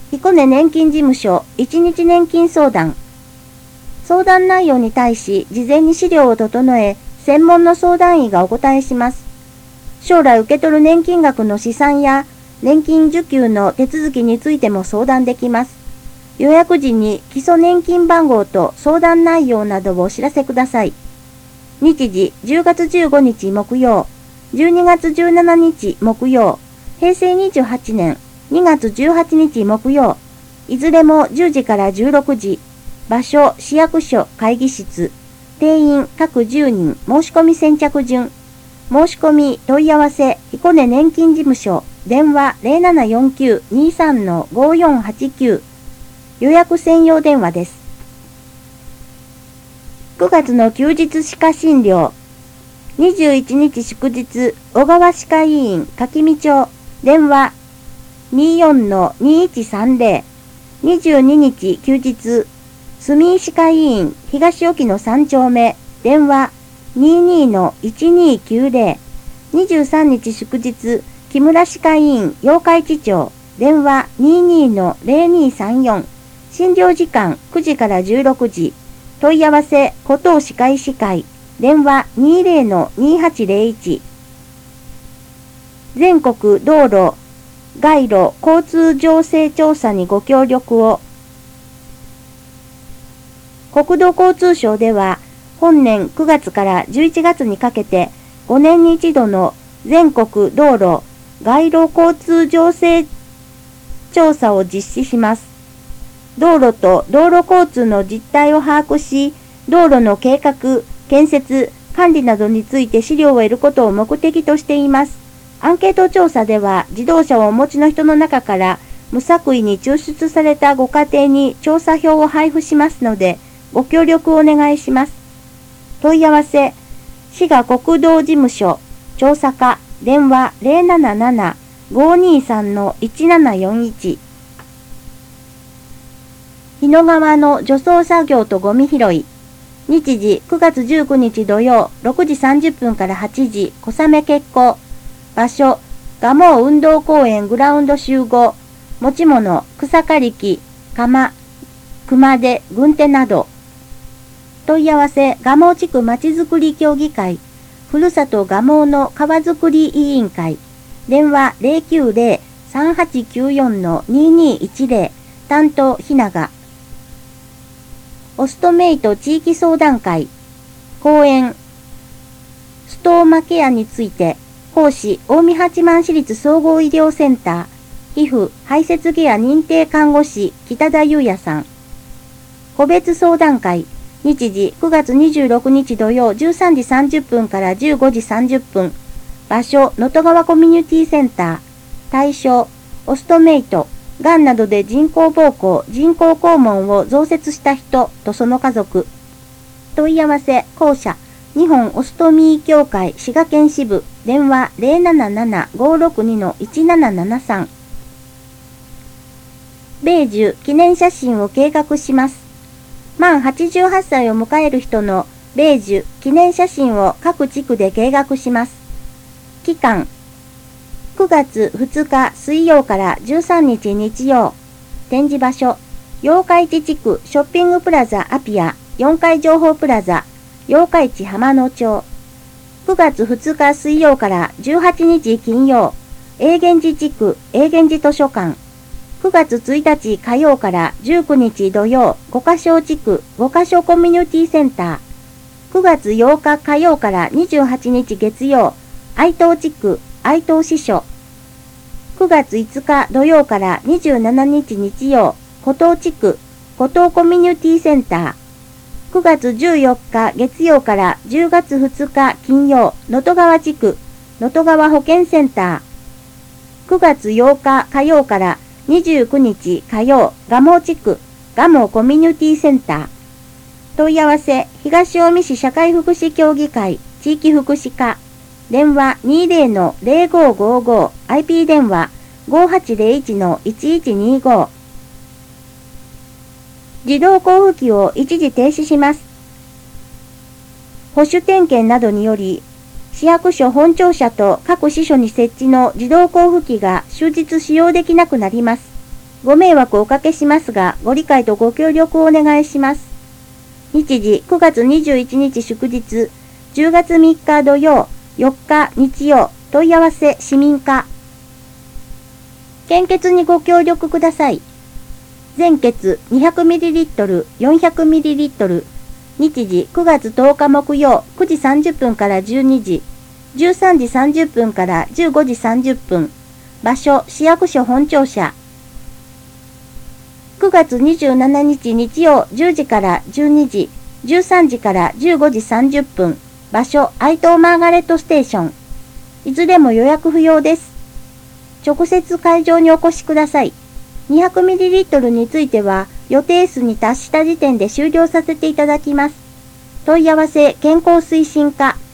彦根年金事務所1日年金相談。相談内容に対し事前に資料を整え、専門の相談医がお答えします。将来受け取る年金額の試算や年金受給の手続きについても相談できます。予約時に基礎年金番号と相談内容などをお知らせください。日時10月15日木曜、12月17日木曜、平成28年2月18日木曜、いずれも10時から16時、場所市役所会議室、定員各10人、申し込み先着順、申し込み問い合わせ彦根年金事務所、電話 0749-23-5489、予約専用電話です。9月の休日歯科診療。21日祝日、小川歯科医院、柿見町、電話 24-2130。22日休日、住井歯科医院、東沖の3丁目、電話 22-1290。23日祝日、木村歯科医院、八日市町、電話 22-0234。診療時間9時から16時。問い合わせ、古東歯科医師会。電話 20-2801。全国道路、街路、交通情勢調査にご協力を。国土交通省では、本年9月から11月にかけて、5年に一度の全国道路、街路交通情勢調査を実施します。道路と道路交通の実態を把握し、道路の計画、建設、管理などについて資料を得ることを目的としています。アンケート調査では、自動車をお持ちの人の中から、無作為に抽出されたご家庭に調査票を配布しますので、ご協力をお願いします。問い合わせ、滋賀国道事務所、調査課、電話 077-523-1741。日野川の除草作業とゴミ拾い。日時9月19日土曜6時30分から8時、小雨決行。場所、蒲生運動公園グラウンド集合。持ち物、草刈り機、鎌、熊手、軍手など。問い合わせ、蒲生地区まちづくり協議会。ふるさと蒲生の川づくり委員会。電話 090-3894-2210。担当、ひなが。オストメイト地域相談会。講演。ストーマケアについて。講師、近江八幡市立総合医療センター。皮膚、排泄ケア認定看護師、北田裕也さん。個別相談会。日時、9月26日土曜13時30分から15時30分。場所、能登川コミュニティセンター。対象、オストメイト。がんなどで人工膀胱、人工肛門を増設した人とその家族。問い合わせ、公社、日本オストミー協会滋賀県支部、電話 077-562-1773。米寿記念写真を計画します。満88歳を迎える人の米寿記念写真を各地区で計画します。期間、9月2日水曜から13日日曜。展示場所、八日市地区ショッピングプラザアピア4階情報プラザ、八日市浜野町。9月2日水曜から18日金曜。永源寺地区永源寺図書館。9月1日火曜から19日土曜、五箇所地区五箇所コミュニティセンター。9月8日火曜から28日月曜、愛東地区愛東支所。9月5日土曜から27日日曜、湖東地区湖東コミュニティセンター。9月14日月曜から10月2日金曜、能登川地区能登川保健センター。9月8日火曜から29日火曜、蒲生地区蒲生コミュニティセンター。問い合わせ、東近江市社会福祉協議会地域福祉課。電話 20-0555、IP 電話 5801-1125。自動交付機を一時停止します。保守点検などにより、市役所本庁舎と各支所に設置の自動交付機が終日使用できなくなります。 ご迷惑をおかけしますが、ご理解とご協力をお願いします。日時9月21日祝日、10月3日土曜、4日日曜、問い合わせ市民課。献血にご協力ください。全血 200ml、400ml。日時9月10日木曜9時30分から12時、13時30分から15時30分。場所、市役所本庁舎。9月27日日曜10時から12時、13時から15時30分。場所、愛東マーガレットステーション。いずれも予約不要です。直接会場にお越しください。200ml については予定数に達した時点で終了させていただきます。問い合わせ健康推進課